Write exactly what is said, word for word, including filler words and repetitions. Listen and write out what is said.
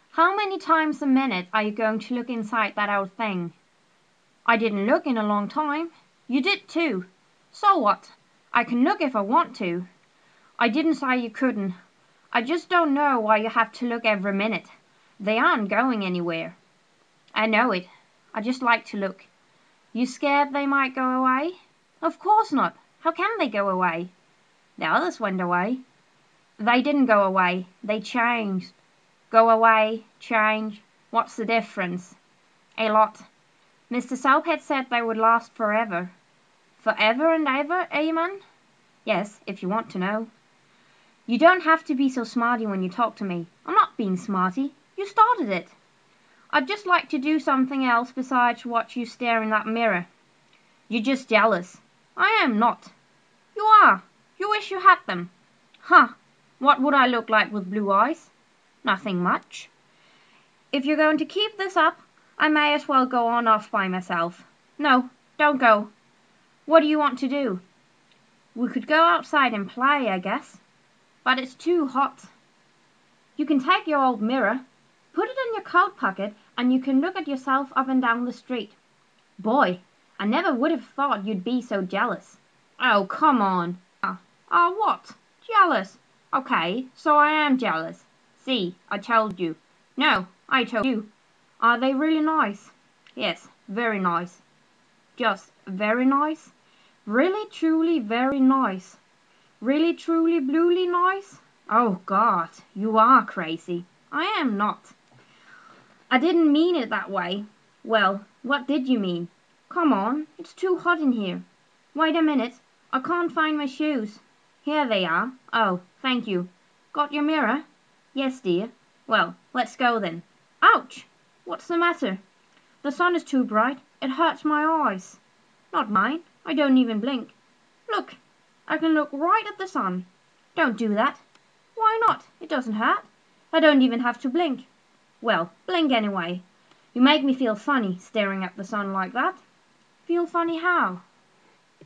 How many times a minute are you going to look inside that old thing? I didn't look in a long time. You did too. So what? I can look if I want to. I didn't say you couldn't. I just don't know why you have to look every minute. They aren't going anywhere. I know it. I just like to look. You scared they might go away? Of course not. How can they go away? The others went away. They didn't go away. They changed. Go away, change. What's the difference? A lot. Mister Soaphead said they would last forever. Forever and ever, amen? Yes, if you want to know. You don't have to be so smarty when you talk to me. I'm not being smarty. You started it. I'd just like to do something else besides watch you stare in that mirror. You're just jealous. I am not. You are. You wish you had them. Huh. What would I look like with blue eyes? Nothing much. If you're going to keep this up, I may as well go on off by myself. No, don't go. What do you want to do? We could go outside and play, I guess. But it's too hot. You can take your old mirror, put it in your coat pocket, and you can look at yourself up and down the street. Boy, I never would have thought you'd be so jealous. Oh, come on. Ah, uh, what? Jealous? Okay, so I am jealous. See, I told you. No, I told you. Are they really nice? Yes, very nice. Just very nice? Really, truly, very nice. Really, truly, bluely nice? Oh, God, you are crazy. I am not. I didn't mean it that way. Well, what did you mean? Come on, it's too hot in here. Wait a minute, I can't find my shoes. Here they are. Oh, thank you. Got your mirror? Yes, dear. Well, let's go then. Ouch! What's the matter? The sun is too bright. It hurts my eyes. Not mine. I don't even blink. Look, I can look right at the sun. Don't do that. Why not? It doesn't hurt. I don't even have to blink. Well, blink anyway. You make me feel funny staring at the sun like that. Feel funny how?